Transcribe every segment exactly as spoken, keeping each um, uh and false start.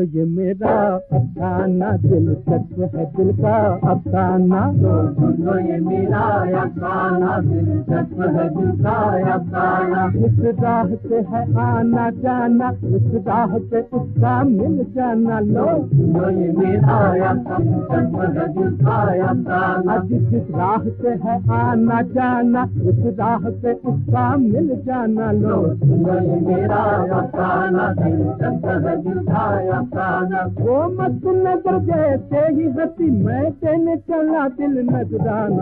ये मेरा अफसाना, दिलचस्प है दिल का अफसाना। तो सुनो ये मेरा अफसाना, दिलचस्प है दिल का अफसाना। इस राह से है आना जाना, इस राह से उसका मिल जाना। लो सुनो ये मेरा अफसाना, दिलचस्प है दिल का अफसाना। जिस राह से है आना जाना, उस राह से उसका मिल जाना। लो सुनो ये मेरा अफसाना, दिलचस्प है दिल का अफसाना। वो मत नजर जैसे ही हंसी, मैं तेने चला दिल नजराना।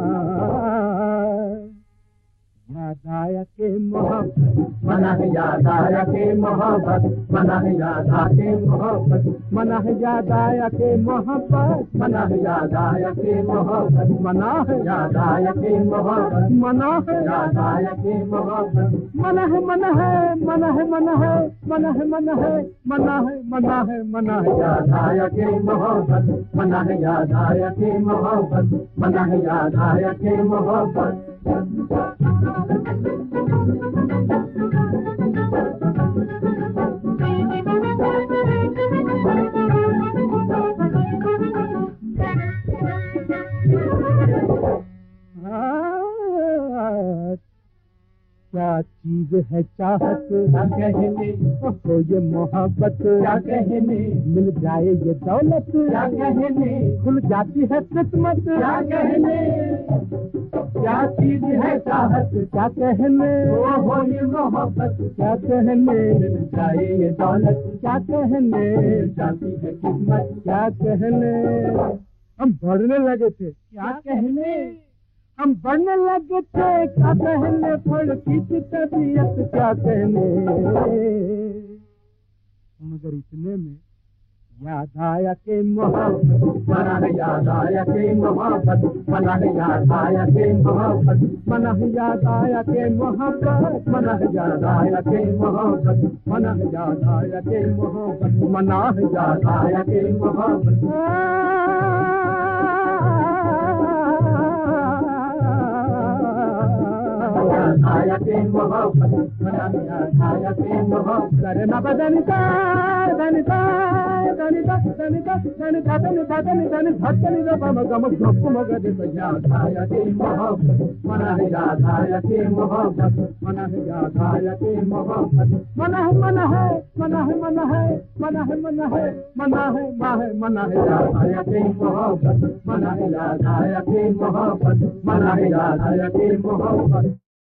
याद आया के मोहब्बत मना है, याद आया के मोहब्बत मना है, याद आया के मोहब्बत मना है, याद आया के मोहब्बत मना है, याद आया के मोहब्बत मना है, याद आया के मोहब्बत मना है, याद आया के मोहब्बत मना है, मना है, मना है, मना है, मना है, मना है, मना है, मना है, मना है, याद आया के मोहब्बत मना है, याद आया के मोहब्बत मना है, याद आया के मोहब्बत। क्या चीज है चाहत क्या कहने, तो ये मोहब्बत क्या कहने, मिल जाए ये दौलत क्या कहने, खुल जाती है किस्मत क्या कहने। क्या चीज है चाहत क्या कहने, वो हो ये मोहब्बत क्या कहने, मिल जाए ये दौलत क्या कहने, जाती है किस्मत क्या कहने। हम बढ़ने लगे थे क्या कहने, हम बढ़ने लगे थे क्या कहने, फड़की थी तबीयत क्या कहने। मगर इतने में याद आया के मोहब्बत मना है, याद आया के मोहब्बत मना है, याद आया के मोहब्बत मना है, याद आया के मोहब्बत मना है, याद आया के मोहब्बत मना है, याद आया के मोहब्बत मना है, याद आया के मोहब्बत। आया के मोहब्बत मना है, याद आया के मोहब्बत करना बदन का दन का दन का दन का दन का दन का दन दन धड़कन गम गम गम मगद याद आया के मोहब्बत मना है, याद आया के मोहब्बत मना है, याद आया के मोहब्बत मना है, मना है, मना है, मना है, मना है, मना है, मना है, मना है, मना है, याद आया के मोहब्बत मना है, याद आया के मोहब्बत मना है, याद आया के मोहब्बत।